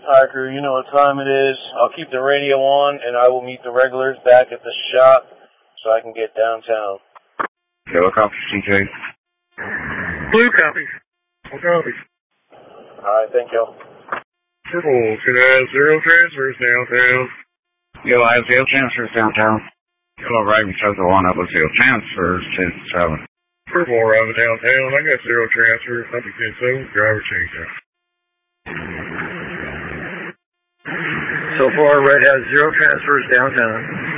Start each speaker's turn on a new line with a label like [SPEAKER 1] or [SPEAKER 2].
[SPEAKER 1] Alright, crew, you know what time it is. I'll keep the radio on, and I will meet the regulars back at the shop so I can get downtown.
[SPEAKER 2] Yellow copy, CJ.
[SPEAKER 3] Blue copy. All copies.
[SPEAKER 1] Alright, thank you.
[SPEAKER 3] Purple, can I have 0 transfers downtown?
[SPEAKER 2] Yellow has 0 transfers downtown. Yellow Raven says the one up with 0 transfers, 10-7.
[SPEAKER 3] Purple arriving downtown. I got 0 transfers. I'll be 10-7. Driver change out.
[SPEAKER 4] So far, Red has 0 transfers downtown.